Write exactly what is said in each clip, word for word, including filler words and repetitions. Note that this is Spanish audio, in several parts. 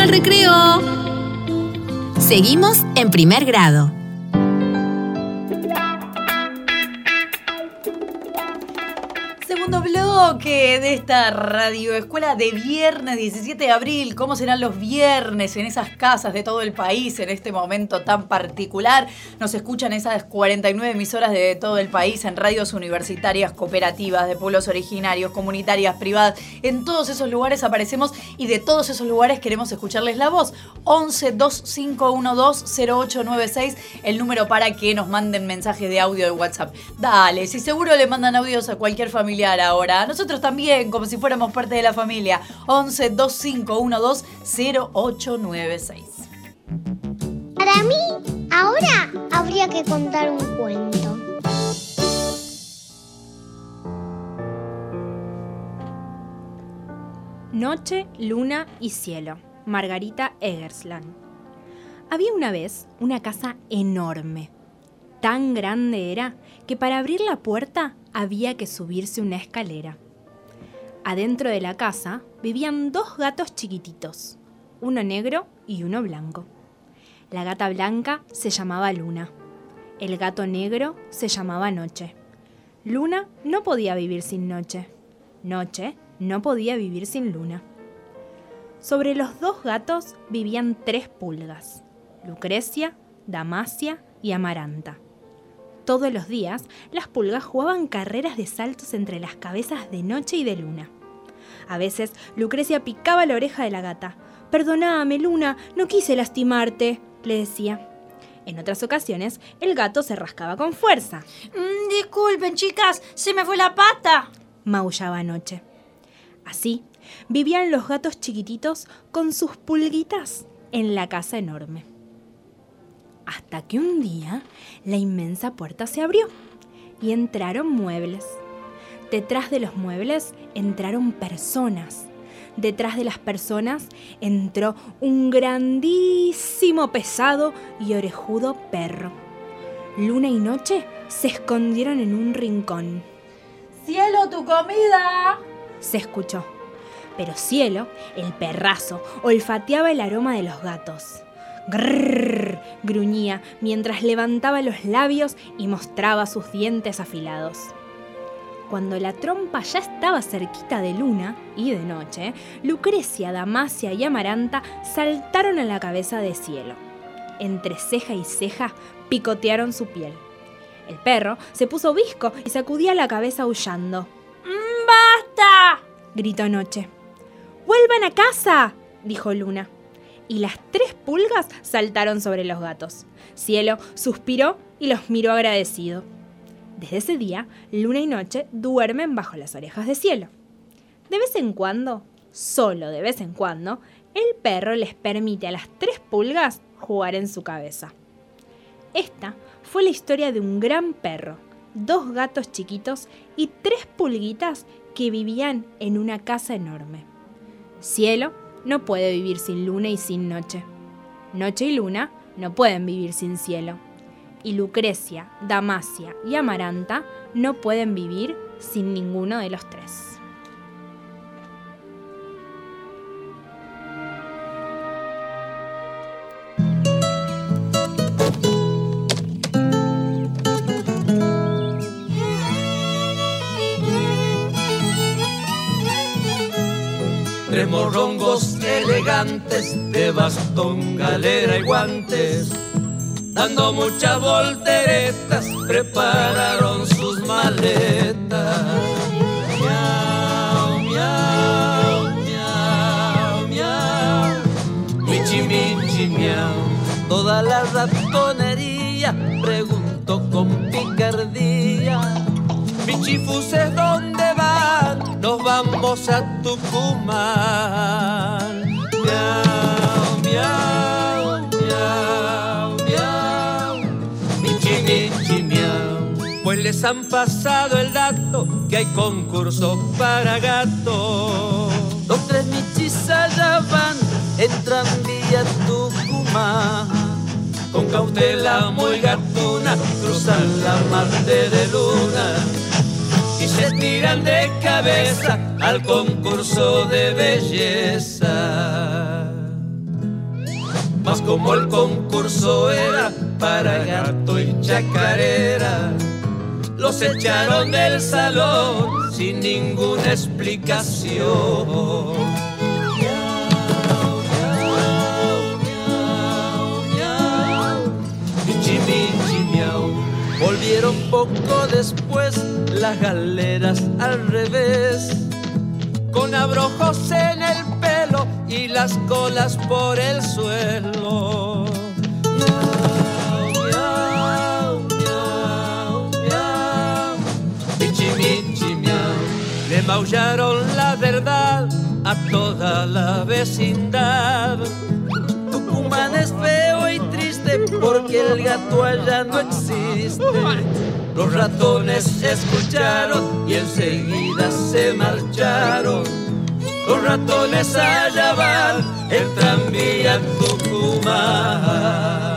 al recreo. Seguimos en primer grado. Segundo bloque de esta radioescuela de viernes diecisiete de abril. ¿Cómo serán los viernes en esas casas de todo el país en este momento tan particular? Nos escuchan esas cuarenta y nueve emisoras de todo el país en radios universitarias, cooperativas, de pueblos originarios, comunitarias, privadas. En todos esos lugares aparecemos y de todos esos lugares queremos escucharles la voz. once, dos cinco uno dos, cero ocho nueve seis, el número para que nos manden mensajes de audio de WhatsApp. Dale, si seguro le mandan audios a cualquier familiar ahora. Nosotros también, como si fuéramos parte de la familia. once, dos cinco uno dos, cero ocho nueve seis. Para mí, ahora habría que contar un cuento. Noche, luna y cielo. Margarita Eggersland. Había una vez una casa enorme. Tan grande era que para abrir la puerta había que subirse una escalera. Adentro de la casa vivían dos gatos chiquititos, uno negro y uno blanco. La gata blanca se llamaba Luna. El gato negro se llamaba Noche. Luna no podía vivir sin Noche. Noche no podía vivir sin Luna. Sobre los dos gatos vivían tres pulgas: Lucrecia, Damasia y Amaranta. Todos los días, las pulgas jugaban carreras de saltos entre las cabezas de Noche y de Luna. A veces, Lucrecia picaba la oreja de la gata. «Perdóname, Luna, no quise lastimarte», le decía. En otras ocasiones, el gato se rascaba con fuerza. Mm, disculpen, chicas, se me fue la pata, maullaba Noche. Así, vivían los gatos chiquititos con sus pulguitas en la casa enorme. Hasta que un día la inmensa puerta se abrió y entraron muebles. Detrás de los muebles entraron personas. Detrás de las personas entró un grandísimo, pesado y orejudo perro. Luna y Noche se escondieron en un rincón. ¡Cielo, tu comida!, se escuchó. Pero Cielo, el perrazo, olfateaba el aroma de los gatos. «Grrrr», gruñía mientras levantaba los labios y mostraba sus dientes afilados. Cuando la trompa ya estaba cerquita de Luna y de Noche, Lucrecia, Damasia y Amaranta saltaron a la cabeza de Cielo. Entre ceja y ceja picotearon su piel. El perro se puso visco y sacudía la cabeza aullando. ¡Basta!, gritó Noche. «¡Vuelvan a casa!», dijo Luna. Y las tres pulgas saltaron sobre los gatos. Cielo suspiró y los miró agradecido. Desde ese día, Luna y Noche duermen bajo las orejas de Cielo. De vez en cuando, solo de vez en cuando, el perro les permite a las tres pulgas jugar en su cabeza. Esta fue la historia de un gran perro, dos gatos chiquitos y tres pulguitas que vivían en una casa enorme. Cielo no puede vivir sin Luna y sin Noche. Noche y Luna no pueden vivir sin Cielo. Y Lucrecia, Damasia y Amaranta no pueden vivir sin ninguno de los tres. Tres morrongos elegantes de bastón, galera y guantes, dando muchas volteretas, prepararon sus maletas. Miau, miau, miau, miau, michi, michi, miau. Toda la ratonería preguntó con picardía: «Michifuses, ¿dónde van? Nos vamos a Tucumán». Miau, miau, miau, miau, michi, michi, miau. Pues les han pasado el dato que hay concurso para gato. Los tres michis allá van, entran vía Tucumán. Con cautela muy gatuna cruzan la mar de Luna y se tiran de cabeza al concurso de belleza. mas como el concurso era para gato y chacarera, los echaron del salón sin ninguna explicación. Volvieron poco después las galeras al revés, con abrojos en el pelo y las colas por el suelo. Miau, miau, miau, michi, michi, miau. Le maullaron la verdad a toda la vecindad. Tucumán es feo y triste porque el gato allá no existe. Los ratones escucharon y enseguida se marcharon. Los ratones allá van, el tranvía Tucumán.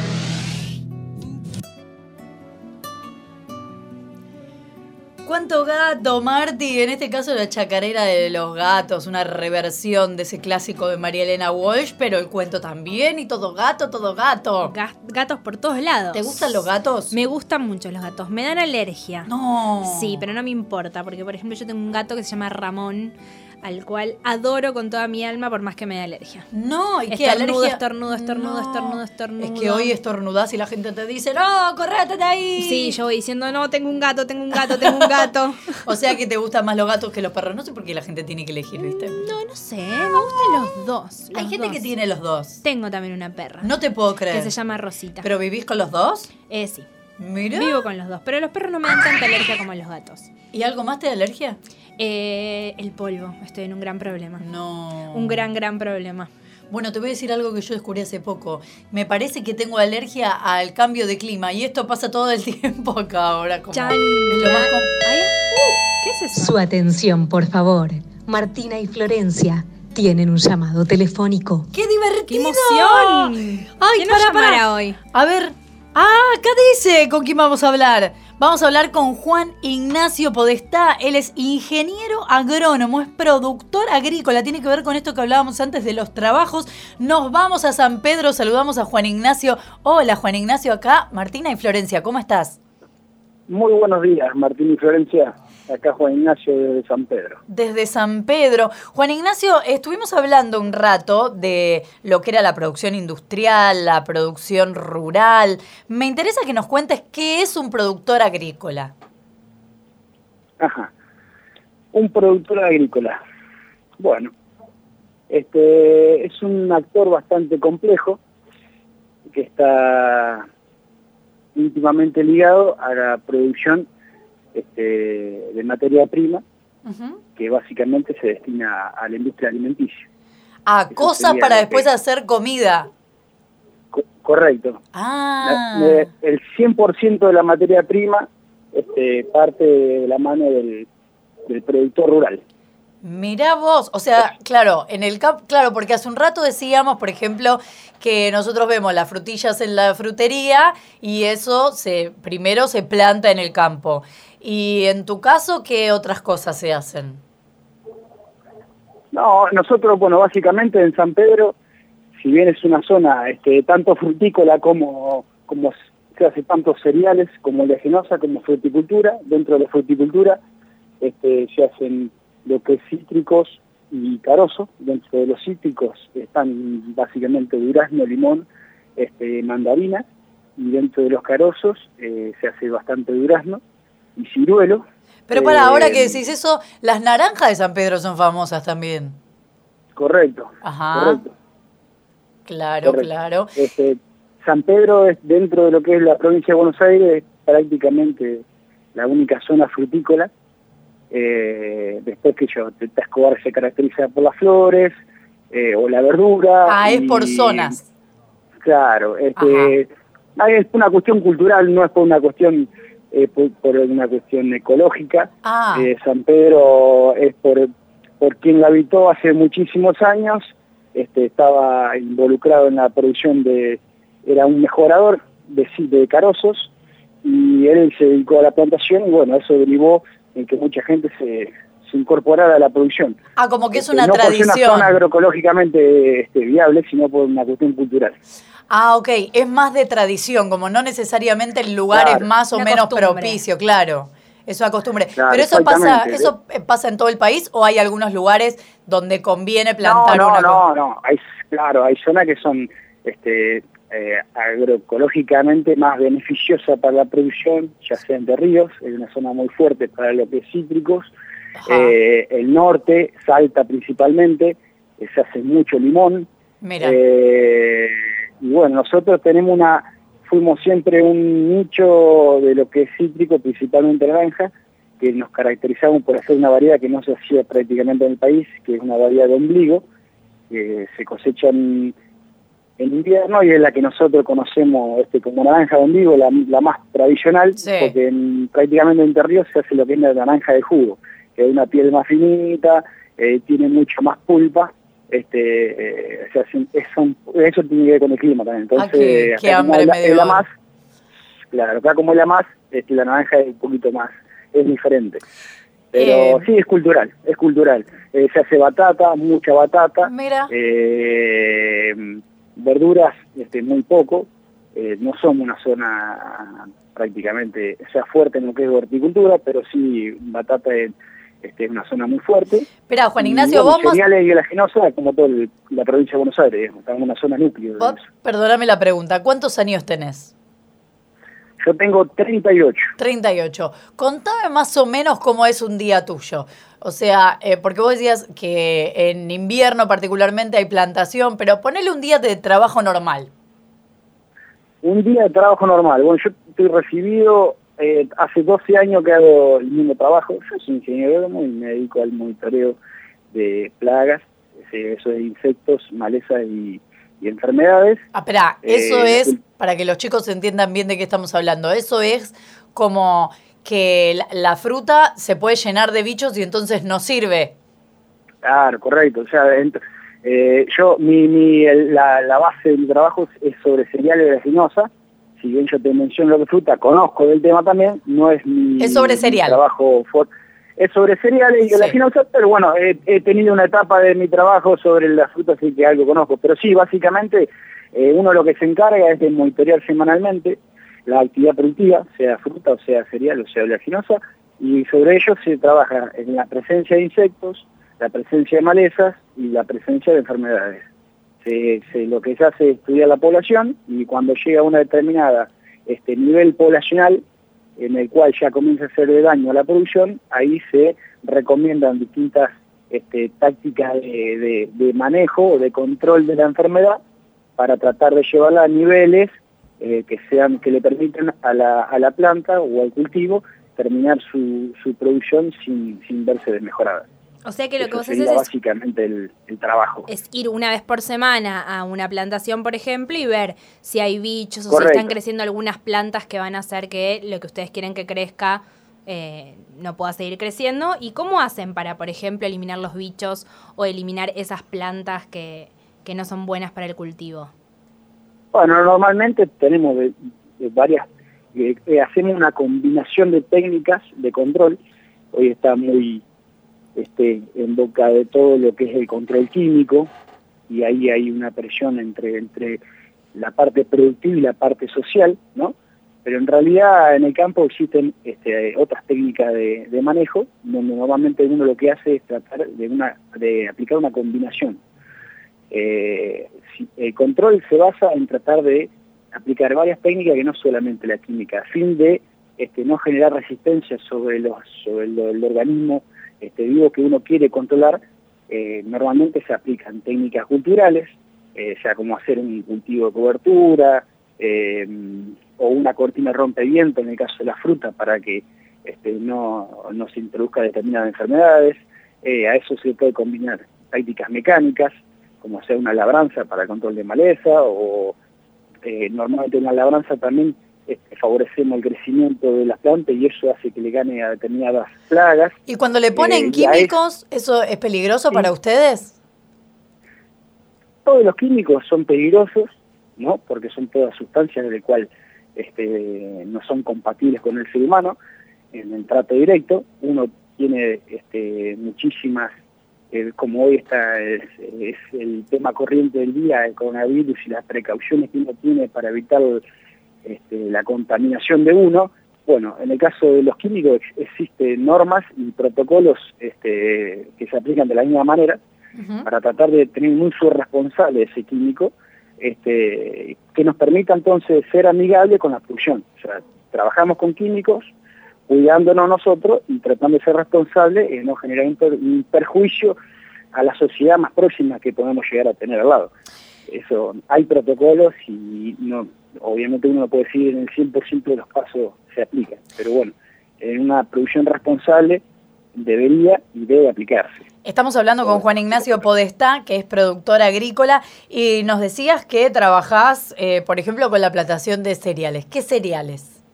¿Cuánto gato, Marty? En este caso la chacarera de los gatos, una reversión de ese clásico de María Elena Walsh, pero el cuento también, y todo gato, todo gato. Ga- gatos por todos lados. ¿Te gustan los gatos? Me gustan mucho los gatos. Me dan alergia. No. Sí, pero no me importa, porque por ejemplo yo tengo un gato que se llama Ramón, al cual adoro con toda mi alma por más que me dé alergia. No, ¿y qué Estornudo, alergia? estornudo, estornudo, No. estornudo, estornudo. Es que hoy estornudás y la gente te dice, no, correte de ahí. Sí, yo voy diciendo, no, tengo un gato, tengo un gato, tengo un gato. O sea que te gustan más los gatos que los perros. No sé por qué la gente tiene que elegir, ¿viste? No, no sé, me gustan los dos. Hay los gente dos. que tiene los dos. Tengo también una perra. No te puedo creer. Que se llama Rosita. ¿Pero vivís con los dos? Eh, sí. Mira. Vivo con los dos, pero los perros no me dan tanta alergia como los gatos. ¿Y algo más te da alergia? Eh, el polvo, estoy en un gran problema. No. Un gran, gran problema. Bueno, te voy a decir algo que yo descubrí hace poco. Me parece que tengo alergia al cambio de clima y esto pasa todo el tiempo acá ahora. Como Chan. es lo más com- Ay, uh, ¿qué es eso? Su atención, por favor. Martina y Florencia tienen un llamado telefónico. ¡Qué divertido! ¡Qué emoción! ¡Ay, ¿Quién nos para, para! llamará hoy? A ver. Ah, acá dice con quién vamos a hablar. Vamos a hablar con Juan Ignacio Podestá. Él es ingeniero agrónomo, es productor agrícola. Tiene que ver con esto que hablábamos antes de los trabajos. Nos vamos a San Pedro, saludamos a Juan Ignacio. Hola, Juan Ignacio, acá Martina y Florencia. ¿Cómo estás? Muy buenos días, Martín y Florencia. Acá Juan Ignacio de San Pedro. Desde San Pedro. Juan Ignacio, estuvimos hablando un rato de lo que era la producción industrial, la producción rural. Me interesa que nos cuentes qué es un productor agrícola. Ajá. Un productor agrícola. Bueno, este es un actor bastante complejo que está íntimamente ligado a la producción este, de materia prima, uh-huh. que básicamente se destina a la industria alimenticia. Ah, Eso cosas para después que... hacer comida. Co- correcto. Ah. La, de, el cien por ciento de la materia prima este, parte de la mano del, del productor rural. Mirá vos, o sea, claro, en el campo, claro, porque hace un rato decíamos, por ejemplo, que nosotros vemos las frutillas en la frutería y eso se primero se planta en el campo. Y en tu caso, ¿qué otras cosas se hacen? No, nosotros, bueno, básicamente en San Pedro, si bien es una zona este, tanto frutícola como, como se hace tantos cereales, como oleaginosa, como fruticultura, dentro de la fruticultura este, se hacen lo que es cítricos y carozo. Dentro de los cítricos están básicamente durazno, limón, este, mandarina, y dentro de los carozos eh, se hace bastante durazno y ciruelo. Pero para eh, ahora que decís eso, las naranjas de San Pedro son famosas también. Correcto. Ajá. Correcto. Claro, correcto. claro. Este, San Pedro es dentro de lo que es la provincia de Buenos Aires, es prácticamente la única zona frutícola. Eh, después que yo, Teta Escobar se caracteriza por las flores eh, o la verdura. Ah, y, es por zonas. Claro, este, es una cuestión cultural, no es por una cuestión eh, por, por una cuestión ecológica. Ah. Eh, San Pedro es por, por quien la habitó hace muchísimos años, este, estaba involucrado en la producción de, era un mejorador de, de carozos, y él se dedicó a la plantación y bueno, eso derivó en que mucha gente se, se incorporara a la producción. Ah, como que es Este, una no tradición. por ser una zona agroecológicamente este, viable, sino por una cuestión cultural. Ah, ok, es más de tradición, como no necesariamente el lugar Claro. es más o Una menos costumbre. propicio, claro. Es una costumbre. Claro, Pero eso pasa, exactamente. eso pasa en todo el país, o hay algunos lugares donde conviene No, plantar no, una no, co- no. Hay, claro, hay zonas que son este, eh, agroecológicamente más beneficiosas para la producción, ya sea Entre Ríos, es una zona muy fuerte para lo que es cítricos. Ajá. Eh, el norte, Salta principalmente, eh, se hace mucho limón. Mira. Eh, y bueno, nosotros tenemos una, fuimos siempre un nicho de lo que es cítrico, principalmente naranja, que nos caracterizamos por hacer una variedad que no se hacía prácticamente en el país, que es una variedad de ombligo, que se cosecha en, en invierno y es la que nosotros conocemos este, como naranja de ombligo, la, la más tradicional, Sí. porque en, prácticamente en Entre Ríos se hace lo que es la naranja de jugo, que es una piel más finita, eh, tiene mucho más pulpa. Este, eh, o sea, es un- eso tiene que ver con el clima también. Entonces, Ah, qué- acá qué como hambre es la, me es dio la ahora. más, claro, acá como es la más, este, la naranja es un poquito más, es diferente. Pero Eh. sí, es cultural, es cultural. Eh, se hace batata, mucha batata, Mira. eh, verduras este, muy poco. Eh, no somos una zona prácticamente, o sea, fuerte en lo que es horticultura, pero sí batata es este, una zona muy fuerte. Espera, Juan Y, Ignacio, bueno, vos más... cereales y oleaginosa, como toda el- la provincia de Buenos Aires, digamos, estamos en una zona núcleo. vos- perdóname la pregunta, ¿cuántos años tenés? Yo tengo treinta y ocho. treinta y ocho. Contame más o menos cómo es un día tuyo. O sea, eh, porque vos decías que en invierno particularmente hay plantación, pero ponele un día de trabajo normal. Un día de trabajo normal. Bueno, yo estoy recibido, eh, hace doce años que hago el mismo trabajo. Yo soy ingeniero agrónomo y me dedico al monitoreo de plagas, eh, eso de insectos, malezas y, y enfermedades. Ah, espera, eso Eh, es, el- para que los chicos entiendan bien de qué estamos hablando, eso es como que la, la fruta se puede llenar de bichos y entonces no sirve. Claro, correcto. O sea, ent- eh, yo, mi, mi, el- la, la base de mi trabajo es sobre cereales y oleaginosa. Si bien yo te menciono lo que es fruta, conozco del tema también, no es mi, Es sobre mi cereal. trabajo fuerte. Es sobre cereales y Sí. oleaginosa, pero bueno, he, he tenido una etapa de mi trabajo sobre las frutas, así que algo conozco. Pero sí, básicamente, eh, uno lo que se encarga es de monitorear semanalmente la actividad productiva, sea fruta, o sea cereal, o sea oleaginosa, y sobre ello se trabaja en la presencia de insectos, la presencia de malezas y la presencia de enfermedades. Se, se- lo que se hace es estudiar la población y cuando llega a una determinada este, nivel poblacional en el cual ya comienza a hacer de daño a la producción, ahí se recomiendan distintas este, tácticas de, de- de manejo o de control de la enfermedad para tratar de llevarla a niveles eh, que sean que le permitan a la, a la planta o al cultivo terminar su, su producción sin, sin verse desmejorada. O sea que lo que Eso vos sería haces es, básicamente el, el trabajo. es ir una vez por semana a una plantación, por ejemplo, y ver si hay bichos o Correcto. si están creciendo algunas plantas que van a hacer que lo que ustedes quieren que crezca eh, no pueda seguir creciendo. ¿Y cómo hacen para, por ejemplo, eliminar los bichos o eliminar esas plantas que, que no son buenas para el cultivo? Bueno, normalmente tenemos de, de varias, eh, eh, hacemos una combinación de técnicas de control. Hoy está muy este, en boca de todo lo que es el control químico y ahí hay una presión entre, entre la parte productiva y la parte social, ¿no? Pero en realidad en el campo existen este, otras técnicas de, de manejo, donde normalmente uno lo que hace es tratar de, una, de aplicar una combinación. Eh, si, el control se basa en tratar de aplicar varias técnicas que no solamente la química, a fin de este, no generar resistencia sobre, los, sobre el, el organismo este, vivo que uno quiere controlar. Eh, normalmente se aplican técnicas culturales, eh, sea como hacer un cultivo de cobertura, eh, o una cortina rompeviento en el caso de la fruta para que este, no, no se introduzca determinadas enfermedades. Eh, a eso se puede combinar prácticas mecánicas, como hacer una labranza para control de maleza, o eh, normalmente en la labranza también este, favorecemos el crecimiento de las plantas y eso hace que le gane a determinadas plagas. Y cuando le ponen Eh, y a químicos, ¿eso es peligroso Sí. para ustedes? Todos los químicos son peligrosos, ¿no? Porque son todas sustancias de las cuales este, no son compatibles con el ser humano en el trato directo. Uno tiene este, muchísimas, eh, como hoy está es, es el tema corriente del día, el coronavirus y las precauciones que uno tiene para evitar este, la contaminación de uno. Bueno, en el caso de los químicos ex existen normas y protocolos este, que se aplican de la misma manera uh-huh. para tratar de tener un uso responsable de ese químico este, que nos permita entonces ser amigable con la producción. O sea, trabajamos con químicos, cuidándonos nosotros y tratando de ser responsables y no generar un, per un perjuicio a la sociedad más próxima que podemos llegar a tener al lado. Eso, hay protocolos y no, obviamente uno no puede decir en el cien por ciento de los casos se aplican, pero bueno, en una producción responsable debería y debe aplicarse. Estamos hablando con Juan Ignacio Podestá, que es productor agrícola, y nos decías que trabajás, eh, por ejemplo, con la plantación de cereales. ¿Qué cereales?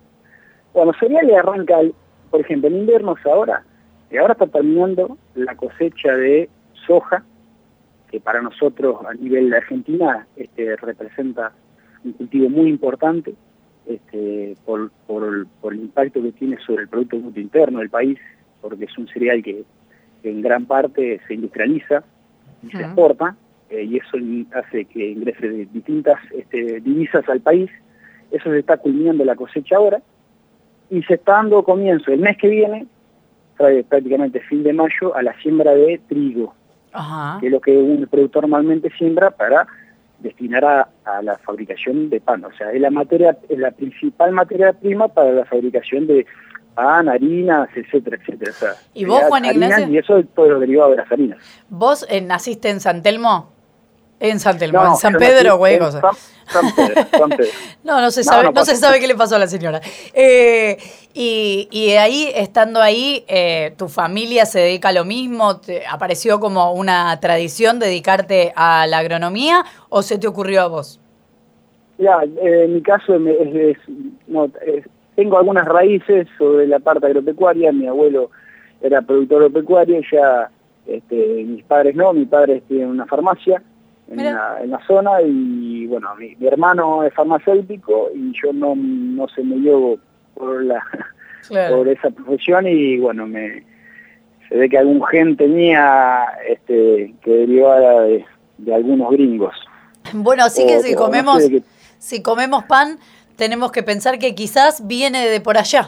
Bueno, cereales arranca, el, por ejemplo, en inviernos ahora, y ahora está terminando la cosecha de soja, que para nosotros a nivel de Argentina este, representa un cultivo muy importante este, por, por, por el impacto que tiene sobre el Producto Bruto Interno del país, porque es un cereal que, que en gran parte se industrializa y uh-huh. se exporta, eh, y eso hace que ingrese de distintas este, divisas al país. Eso se está culminando la cosecha ahora, y se está dando comienzo el mes que viene, prácticamente fin de mayo, a la siembra de trigo, uh-huh. que es lo que un productor normalmente siembra para destinar a, a la fabricación de pan. O sea, es la materia, es la principal materia prima para la fabricación de pan, harinas, etcétera, etcétera. O sea, ¿y vos, Juan Ignacio? Y eso es todo lo derivado de las harinas. ¿Vos eh, naciste en San Telmo? En San Telmo, no, en San Pedro, güey, cosa. San, San Pedro, San Pedro. No, no se sabe, no, no, no se sabe qué le pasó a la señora. Eh, y, y ahí, estando ahí, eh, ¿tu familia se dedica a lo mismo? ¿Te apareció como una tradición dedicarte a la agronomía o se te ocurrió a vos? Ya, eh, en mi caso es, es, no, es, tengo algunas raíces sobre la parte agropecuaria. Mi abuelo era productor agropecuario, ya este, mis padres no, mi padre tiene una farmacia en la, en la zona y bueno, mi, mi hermano es farmacéutico y yo no, no se me dio por, la, claro. por esa profesión y bueno, me se ve que algún gen tenía este, que derivara de, de algunos gringos. Bueno, así que o, si comemos, no sé que... si comemos pan, tenemos que pensar que quizás viene de por allá.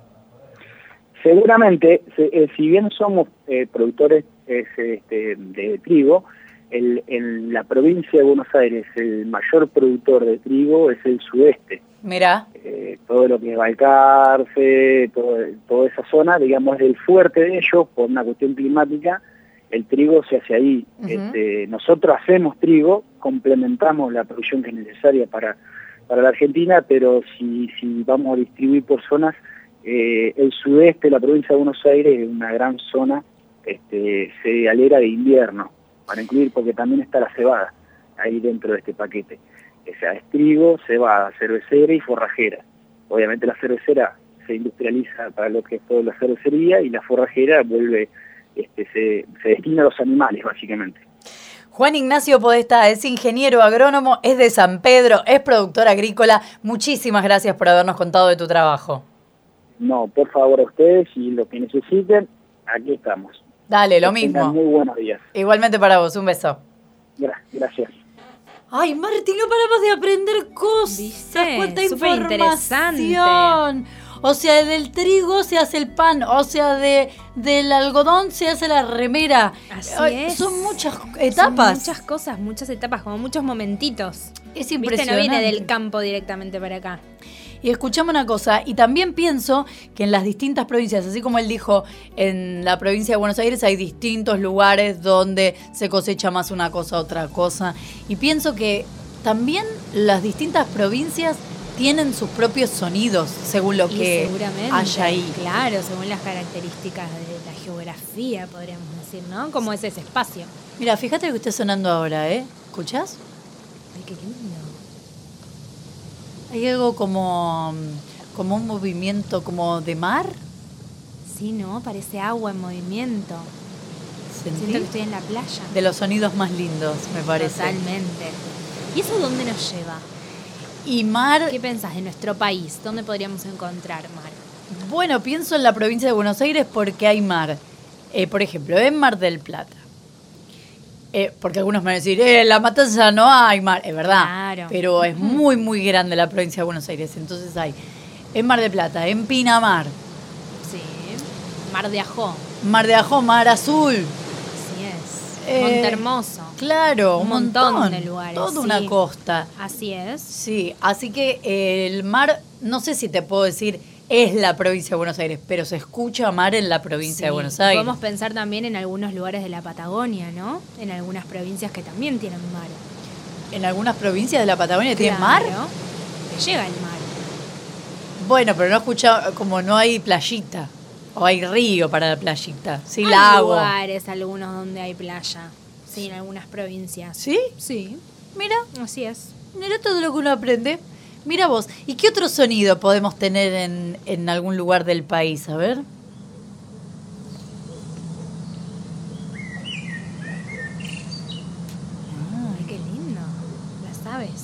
Seguramente, se, eh, si bien somos eh, productores eh, este, de trigo, el, en la provincia de Buenos Aires el mayor productor de trigo es el sudeste. Mirá. Eh, todo lo que es Balcarce, todo, toda esa zona, digamos, es el fuerte de ellos por una cuestión climática. El trigo se hace ahí. Uh-huh. este, nosotros hacemos trigo, complementamos la producción que es necesaria para, para la Argentina, pero si, si vamos a distribuir por zonas, eh, el sudeste, la provincia de Buenos Aires, es una gran zona este, cerealera de invierno, para incluir, porque también está la cebada ahí dentro de este paquete. O sea, es trigo, cebada, cervecera y forrajera. Obviamente la cervecera se industrializa para lo que es toda la cervecería y la forrajera vuelve, este, se, se destina a los animales, básicamente. Juan Ignacio Podestá es ingeniero agrónomo, es de San Pedro, es productor agrícola. Muchísimas gracias por habernos contado de tu trabajo. No, por favor a ustedes y lo que necesiten, aquí estamos. Dale, lo que mismo. Muy buenos días. Igualmente para vos, un beso. Gracias. Ay, Marti, no paramos de aprender cosas. ¿Viste? Cuánta Súper interesante. información. O sea, del trigo se hace el pan, o sea, de del algodón se hace la remera. Así Ay, es. Son muchas etapas. Son muchas cosas, muchas etapas, como muchos momentitos. Es ¿Viste? impresionante. No viene del campo directamente para acá. Y escuchame una cosa, y también pienso que en las distintas provincias, así como él dijo, en la provincia de Buenos Aires hay distintos lugares donde se cosecha más una cosa, otra cosa. Y pienso que también las distintas provincias tienen sus propios sonidos, según lo y que seguramente, haya ahí. Claro, según las características de la geografía, podríamos decir, ¿no? Como es ese espacio. Mira, fíjate lo que está sonando ahora, ¿eh? ¿Escuchás? Ay, qué lindo. Hay algo como, como un movimiento como de mar. Sí, ¿no? Parece agua en movimiento. ¿Sentí? Siento que estoy en la playa. De los sonidos más lindos, me parece. Totalmente. ¿Y eso dónde nos lleva? Y mar... ¿Qué pensás de nuestro país? ¿Dónde podríamos encontrar mar? Bueno, pienso en la provincia de Buenos Aires porque hay mar. Eh, por ejemplo, en Mar del Plata. Eh, porque algunos me van a decir, eh, en La Matanza no hay mar. Es verdad, Claro. pero es muy, muy grande la provincia de Buenos Aires. Entonces hay en Mar del Plata, en Pinamar, Sí. Mar de Ajó. Mar de Ajó, Mar Azul. Así es. Eh, Montehermoso. Claro, un, Un montón montón de lugares, Toda sí. una costa. Así es. Sí, así que eh, el mar, no sé si te puedo decir, es la provincia de Buenos Aires, pero se escucha mar en la provincia Sí. de Buenos Aires. Podemos pensar también en algunos lugares de la Patagonia, ¿no? En algunas provincias que también tienen mar. En algunas provincias de la Patagonia tienen mar. Claro, que llega el mar. Bueno, pero no he escuchado, como no hay playita, o hay río para la playita, sí, Hay lago. lugares, algunos donde hay playa. Sí, en algunas provincias. ¿Sí? Sí, Mira, así es. mira todo lo que uno aprende. Mira vos, ¿y qué otro sonido podemos tener en, en algún lugar del país? A ver. Ay, qué lindo. Las aves.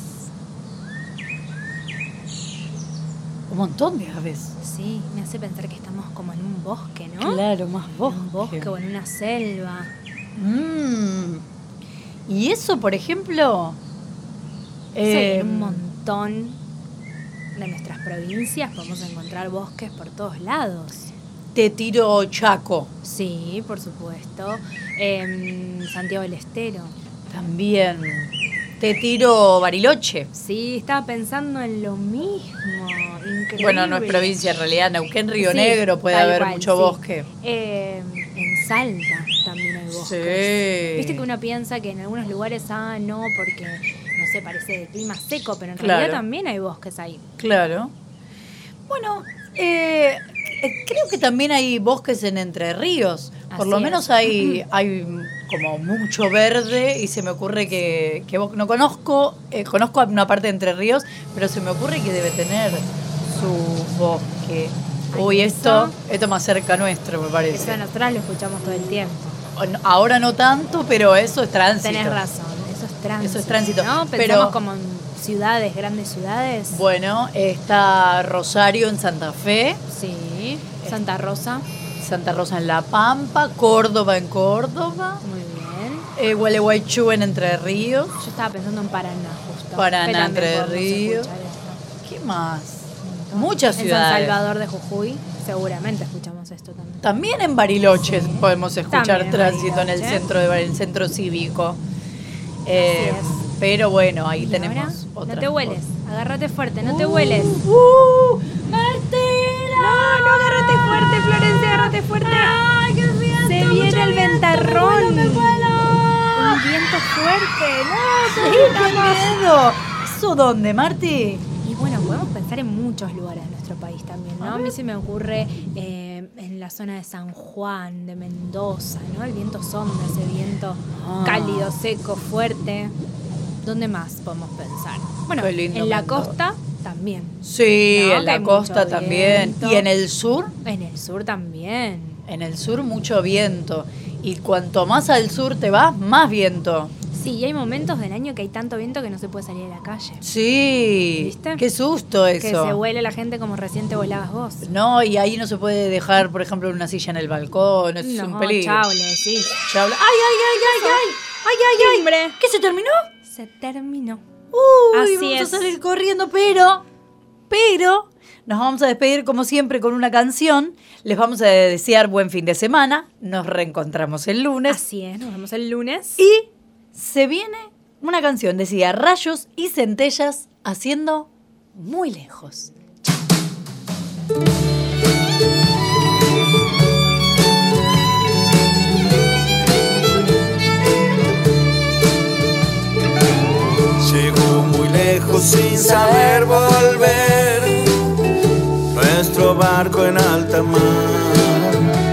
Un montón de aves. Sí, me hace pensar que estamos como en un bosque, ¿no? Claro, más En bosque. un bosque o en una selva. Mm. Y eso, por ejemplo, Sí, eh, en un montón de nuestras provincias podemos encontrar bosques por todos lados. te tiro Chaco Sí, por supuesto. En Santiago del Estero. también. Te tiro Bariloche. Sí, estaba pensando en lo mismo. Increíble. Bueno, no es provincia en realidad. Neuquén, Río Sí, Negro puede tal haber cual, mucho sí. bosque. Eh, en Salta también hay bosques. Sí. Viste que uno piensa que en algunos lugares, ah, no, porque, no sé, parece de clima seco, pero en Claro. realidad también hay bosques ahí. Claro. Bueno, eh, eh, creo que también hay bosques en Entre Ríos. Por Así lo es. menos hay, hay como mucho verde y se me ocurre que, que vos- no conozco, eh, conozco una parte de Entre Ríos, pero se me ocurre que debe tener su bosque. Ay, Uy, eso. esto, esto más cerca nuestro, me Eso parece. nosotros lo escuchamos todo el tiempo. Ahora no tanto, pero eso es tránsito. Tenés razón, eso es tránsito. Eso es tránsito, ¿no? pero- Pensamos como en ciudades, grandes ciudades. Bueno, está Rosario en Santa Fe, Sí, Santa Rosa, Santa Rosa en La Pampa, Córdoba en Córdoba, muy bien. eh, Gualeguaychú en Entre Ríos. Yo estaba pensando en Paraná, justo. Paraná, que también Entre podemos Ríos. escuchar esto. ¿Qué más? Un montón. Muchas En ciudades. San Salvador de Jujuy, seguramente escuchamos esto también. También en Bariloche podemos escuchar También en tránsito en el Bariloche. centro de Bar- el centro cívico. Eh, Así es. Pero bueno, ahí ¿Y tenemos ahora? otras No te hueles, cosas. agárrate fuerte, no te hueles. ¡Uh! ¡Martela! No, no, agárrate fuerte, Florencia, agárrate fuerte. ¡Ay, qué viento! Se mucho viene el viento, ventarrón. ¡Me vuelo, me vuelo! Un viento fuerte, no, ¡Sí, qué miedo! ¿Eso dónde, Marti? Y bueno, podemos pensar en muchos lugares de nuestro país también, ¿no? A A, mí ver. se me ocurre eh, en la zona de San Juan, de Mendoza, ¿no? El viento sonda, ese viento Ah. cálido, seco, fuerte. ¿Dónde más podemos pensar? Bueno, Qué lindo en la Mendoza. costa también. Sí, No, en que la hay costa mucho también. viento. ¿Y en el sur? En el sur también. En el sur mucho viento. Y cuanto más al sur te vas, más viento. Sí, y hay momentos del año que hay tanto viento que no se puede salir de la calle. Sí. ¿Viste? Qué susto eso. Que se huele la gente como recién te volabas vos. No, y ahí no se puede dejar, por ejemplo, una silla en el balcón. Es No, un peligro. chao, le decís. Chau. ¡Ay, ay, ay, ay, ay! ¡Ay, ay, ay! Timbre. ¿Qué se terminó? Se terminó. Uy, Así vamos es. a salir corriendo, pero, pero, nos vamos a despedir como siempre con una canción. Les vamos a desear buen fin de semana. Nos reencontramos el lunes. Así es, nos vemos el lunes. Y se viene una canción, decía Rayos y Centellas haciendo muy lejos. Llegó muy lejos sin saber volver, nuestro barco en alta mar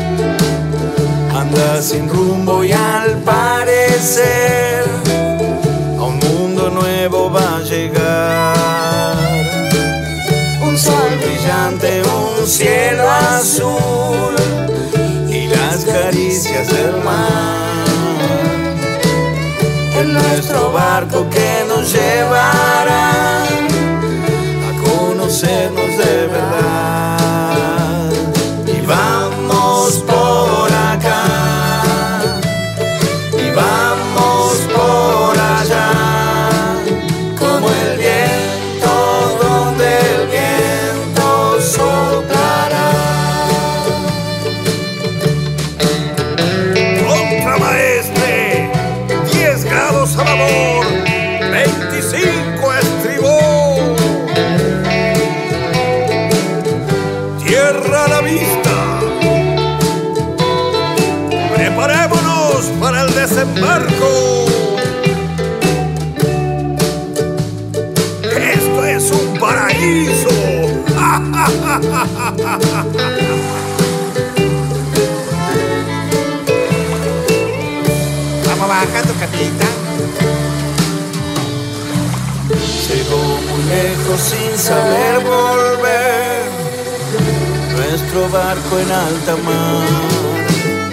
anda sin rumbo y al parecer a un mundo nuevo va a llegar. Un sol brillante, un cielo azul y las caricias del mar. En nuestro barco que nos llevará a conocernos de verdad. barco. Esto es un paraíso. Vamos bajando, capitán. Llegó muy lejos sin saber volver, nuestro barco en alta mar.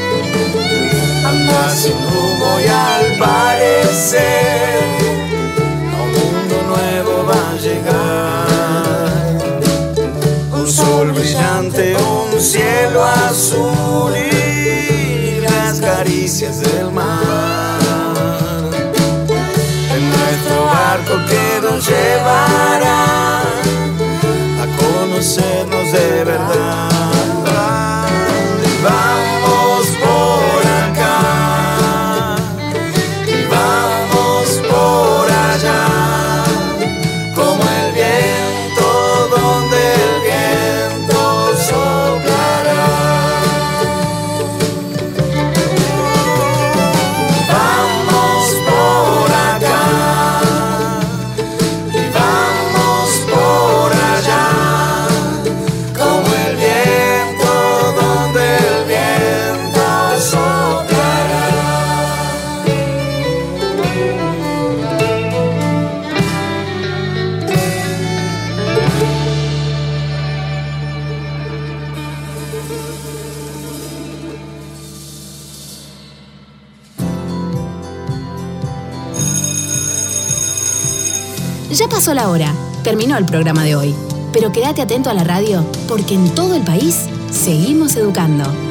Anda sin rumbo y al parecer a un mundo nuevo va a llegar. Un sol brillante, un cielo azul y las caricias del mar. En nuestro barco que nos llevará a conocernos de verdad. Vamos por acá y vamos por allá, como el viento donde el viento soplará. Vamos por acá y vamos por allá, como el viento donde el viento soplará. Ya pasó la hora, terminó el programa de hoy, pero quédate atento a la radio porque en todo el país seguimos educando.